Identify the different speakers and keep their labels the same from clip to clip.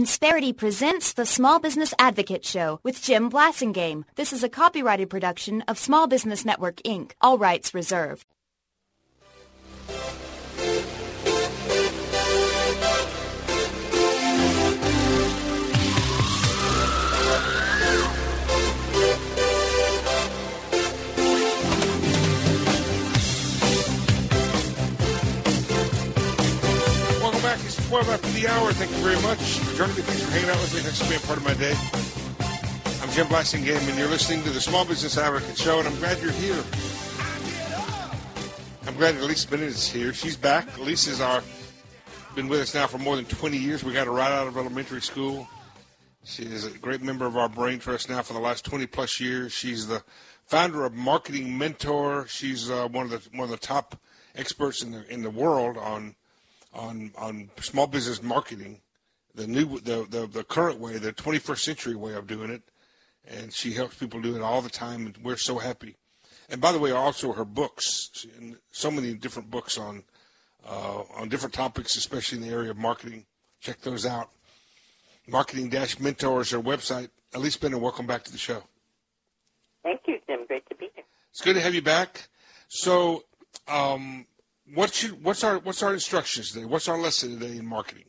Speaker 1: Insperity presents the Small Business Advocate Show with Jim Blasingame. This is a copyrighted production of Small Business Network, Inc., all rights reserved.
Speaker 2: It's 12 after the hour. Thank you very much for joining me. Thanks for hanging out with me. Thanks for being part of my day. I'm Jim Blasingame, and you're listening to the Small Business Advocate Show, and I'm glad you're here. I'm glad Elise Bennett is here. She's back. Elise has been with us now for more than 20 years. We got her right out of elementary school. She is a great member of our Brain Trust now for the last 20-plus years. She's the founder of Marketing Mentor. She's one of the top experts in the world on small business marketing, the current way, the 21st century way of doing it, and she helps people do it all the time, and we're so happy. And by the way, also her books, so many different books on different topics, especially in the area of marketing. Check those out. Marketing-Mentor is her website. Elise Bennett, welcome back to the show.
Speaker 3: Thank you, Jim. Great to be here.
Speaker 2: It's good to have you back. So, what's our instructions today? What's our lesson today in marketing?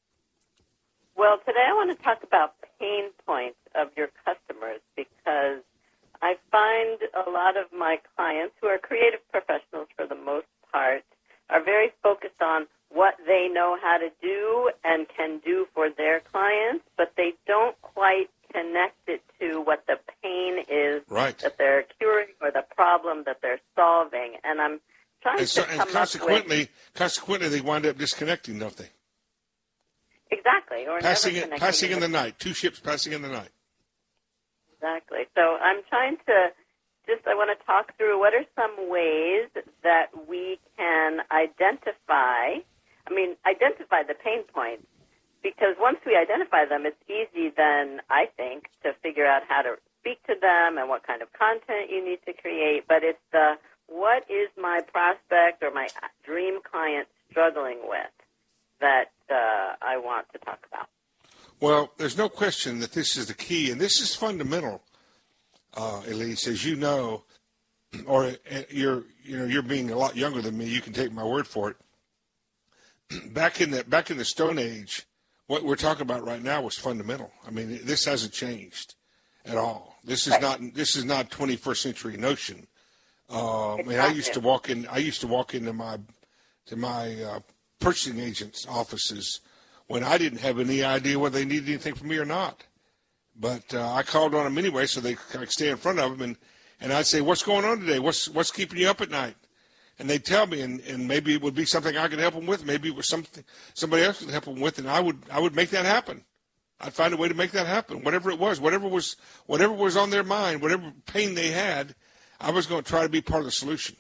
Speaker 3: Well, today I want to talk about pain points of your customers, because I find a lot of my clients, who are creative professionals for the most part, are very focused on what they know how to do and can do for their clients, but they don't quite connect it to what the pain is that they're curing or the problem that they're solving. And I'm and
Speaker 2: consequently, they wind up disconnecting, don't they?
Speaker 3: Exactly. Or
Speaker 2: passing in the night. Two ships passing in the night.
Speaker 3: Exactly. So I'm trying to I want to talk through what are some ways that we can identify the pain points, because once we identify them, it's easy then, I think, to figure out how to speak to them and what kind of content you need to create, but it's what is my prospect or my dream client struggling with that I want to talk about?
Speaker 2: Well, there's no question that this is the key, and this is fundamental, Elise, as you know, or you're being a lot younger than me. You can take my word for it. Back in the Stone Age, what we're talking about right now was fundamental. I mean, this hasn't changed at all. This is not 21st century notion. I used to walk into my purchasing agents' offices when I didn't have any idea whether they needed anything from me or not. But I called on them anyway, so they could stay in front of them, and I'd say, "What's going on today? What's keeping you up at night?" And they'd tell me, and maybe it would be something I could help them with. Maybe it was something somebody else could help them with, and I would make that happen. I'd find a way to make that happen. Whatever it was, whatever was on their mind, whatever pain they had, I was going to try to be part of the solution.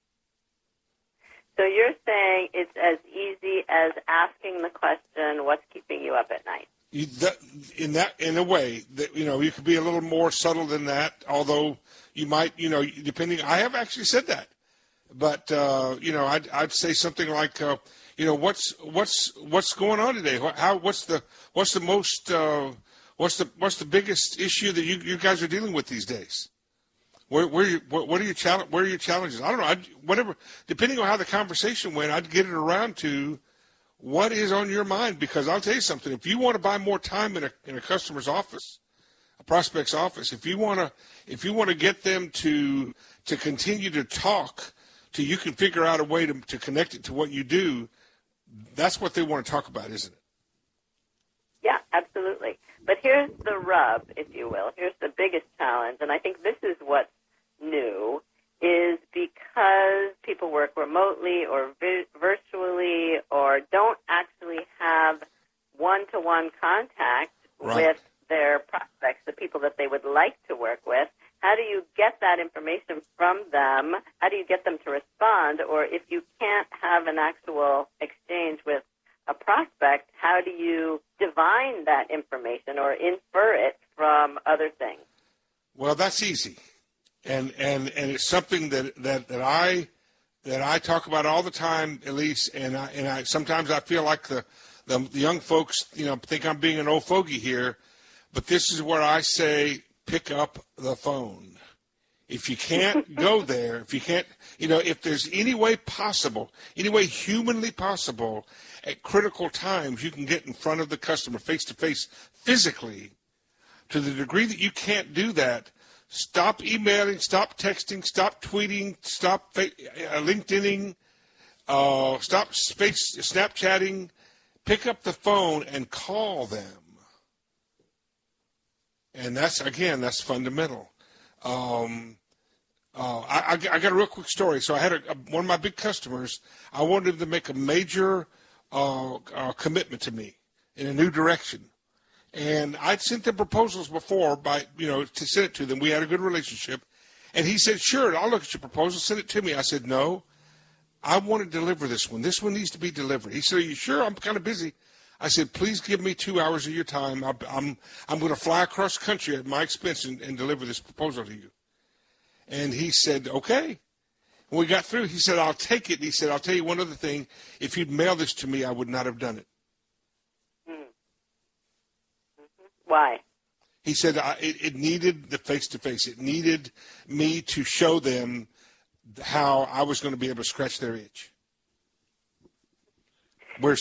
Speaker 3: So you're saying it's as easy as asking the question, "What's keeping you up at night?"
Speaker 2: In a way that you could be a little more subtle than that. Although you might, depending. I have actually said that, but I'd say something like, what's going on today? What's the biggest issue that you guys are dealing with these days? What are your challenges? I don't know. Whatever, depending on how the conversation went, I'd get it around to what is on your mind. Because I'll tell you something: if you want to buy more time in a customer's office, a prospect's office, if you want to get them to continue to talk, till you can figure out a way to connect it to what you do, that's what they want to talk about, isn't it?
Speaker 3: Yeah, absolutely. But here's the rub, if you will. Here's the biggest challenge, and I think this is what's new, is because people work remotely or virtually or don't actually have one-to-one contact with their prospects, the people that they would like to work with. How do you get that information from them? How do you get them to respond? Or if you can't have an actual exchange with a prospect, how do you divine that information or infer it from other things?
Speaker 2: Well, that's easy, and it's something that I talk about all the time, Elise. And I sometimes I feel like the The young folks, think I'm being an old fogey here, but this is where I say pick up the phone. If you can't go there, if you can't, if there's any way possible, any way humanly possible, at critical times you can get in front of the customer face-to-face physically. To the degree that you can't do that, stop emailing, stop texting, stop tweeting, stop LinkedIning, stop Snapchatting. Pick up the phone and call them. And that's fundamental. I got a real quick story. So I had one of my big customers. I wanted them to make a major commitment to me in a new direction. And I'd sent them proposals before to send it to them. We had a good relationship. And he said, sure, I'll look at your proposal, send it to me. I said, no, I want to deliver this one. This one needs to be delivered. He said, are you sure? I'm kind of busy. I said, please give me 2 hours of your time. I'm going to fly across the country at my expense and deliver this proposal to you. And he said, okay. When we got through, he said, I'll take it. And he said, I'll tell you one other thing. If you'd mailed this to me, I would not have done it.
Speaker 3: Why?
Speaker 2: He said it needed the face-to-face. It needed me to show them how I was going to be able to scratch their itch. Go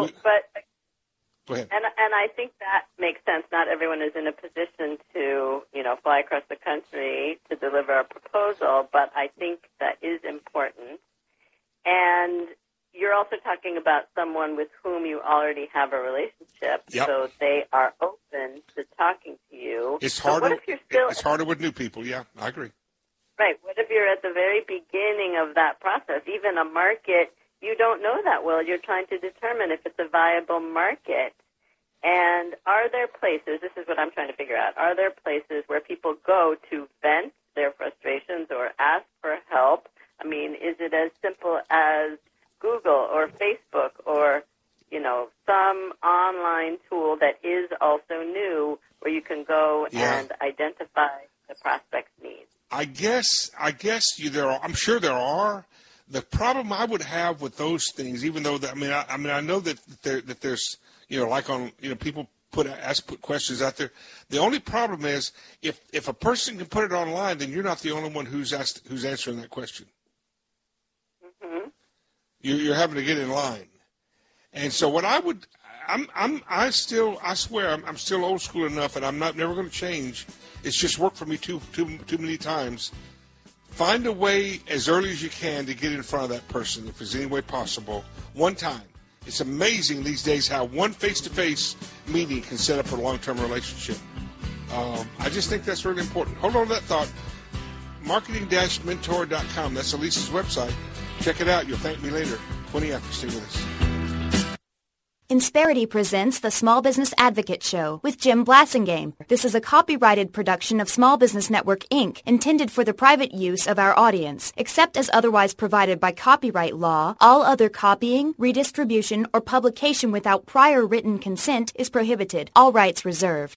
Speaker 2: ahead.
Speaker 3: And I think that makes sense. Not everyone is in a position to, fly across the country to deliver a proposal, but I think that is important. And you're also talking about someone with whom you already have a relationship,
Speaker 2: yep.
Speaker 3: So they are open to talking to you.
Speaker 2: It's harder.
Speaker 3: What if you're still,
Speaker 2: it's harder with new people. Yeah, I agree.
Speaker 3: Right. What if you're at the very beginning of that process? Even a market you don't know that well. You're trying to determine if it's a viable market. And are there places, this is what I'm trying to figure out, are there places where people go to vent their frustrations or ask for help? I mean, is it as simple as Google or Facebook or, some online tool that is also new where you can go and identify the prospect's needs?
Speaker 2: I guess there are. I'm sure there are. The problem I would have with those things, even though I know that there's people put questions out there. The only problem is if a person can put it online, then you're not the only one who's answering that question.
Speaker 3: Mm-hmm.
Speaker 2: You're having to get in line. And so what I would, I swear I'm still old school enough, and I'm never going to change. It's just worked for me too many times. Find a way as early as you can to get in front of that person, if there's any way possible, one time. It's amazing these days how one face-to-face meeting can set up a long-term relationship. I just think that's really important. Hold on to that thought. Marketing-mentor.com. That's Elise's website. Check it out. You'll thank me later. 20 after. Stay with us.
Speaker 1: Insperity presents the Small Business Advocate Show with Jim Blasingame. This is a copyrighted production of Small Business Network, Inc., intended for the private use of our audience. Except as otherwise provided by copyright law, all other copying, redistribution, or publication without prior written consent is prohibited. All rights reserved.